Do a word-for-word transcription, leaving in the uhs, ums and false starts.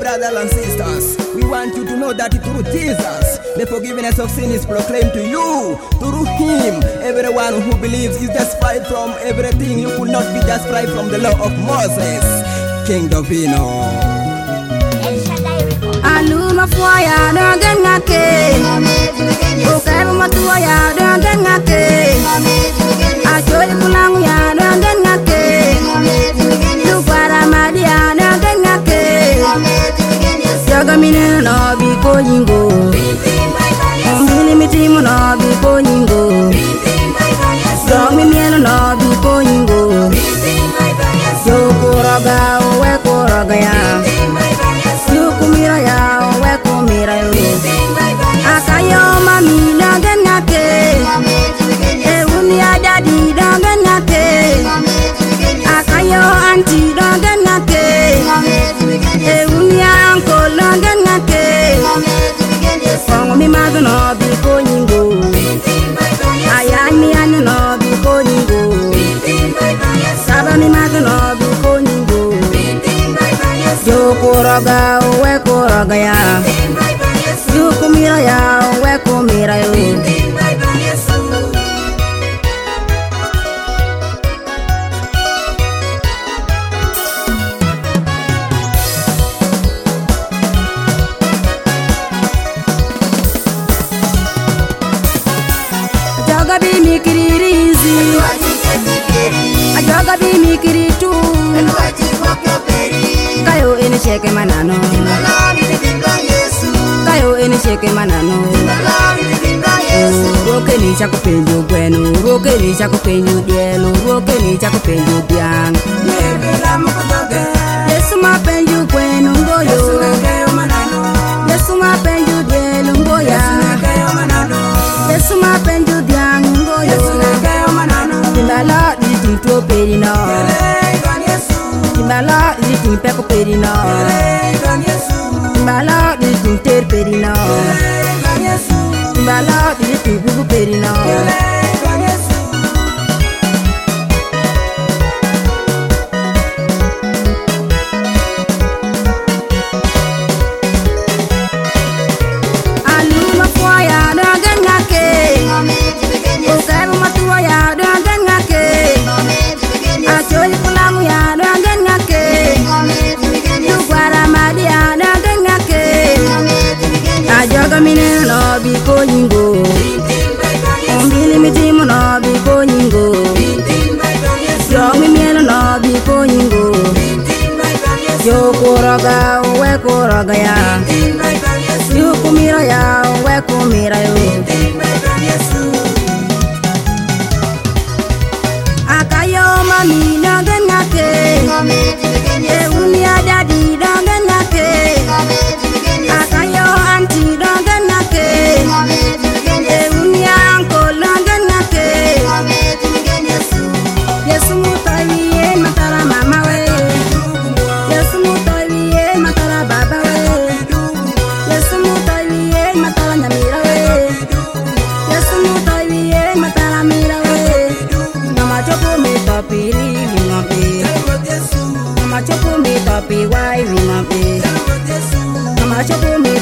brothers and sisters, we want you to know that through Jesus, the forgiveness of sin is proclaimed to you. Through Him, everyone who believes is justified from everything. You could not be justified from the law of Moses. King Davino. Aluma fuaya dangan ngake, bukan matua ya dangan ngake, acoi pulang ya dangan ngake, lupara madia dangan ngake, jaga mine no biko yingo, ombili mitimu no biko yingo, zomi mieno no biko yingo, yo kuraga we kuraga ya. Kumira ya we kumira yo akayo mami dangan ngake e unia daddy dangan ngake akayo auntie dangan ngake e unia uncle dangan ngake fongo mi mazo no bi ko nyingo aya mi anu no bi ko nyingo saba mi mazo no bi ko nyingo yo kuraga we kuraga ya yo kumira ya we kumira yo ajoga bi mikiririzi ajoga bi mikiritu kayo ene sheke manano kayo ene sheke manano roke ni chako penjo gweno roke ni chako penjo dielo roke ni chako penjo biang Yesu ma penjo gweno ngoyo Yesu ma penjo dielo ngoya Yesu ma penjo biang ngoyo Timbala di tinto perino Timbala di timpeko perino Timbala di tinter perino Timbala di tibubu perino Aluma fuaya dangan ngake Ukar matua ya dangan ngake Acoi pulang ya dangan ngake Lupara madia dangan ngake Ajoga mine no biko nyingo Ombili mitimu no biko nyingo Yomi mielo no biko nyingo Yo kuraga we kuraga ya Yo kumira ya we kumira yo Akayo mami dangan ngake e unia daddy dangan ngake akayo auntie dangan ngake e unia uncle dangan ngake Yesu mutawiye matara mama we Yesu mutawiye matara baba we Yesu mutawiye matara nyamira we Yesu mutawiye matara mira we Mama chopo me topiri vingape Mama chopo me topi wai vingape Mama chopo me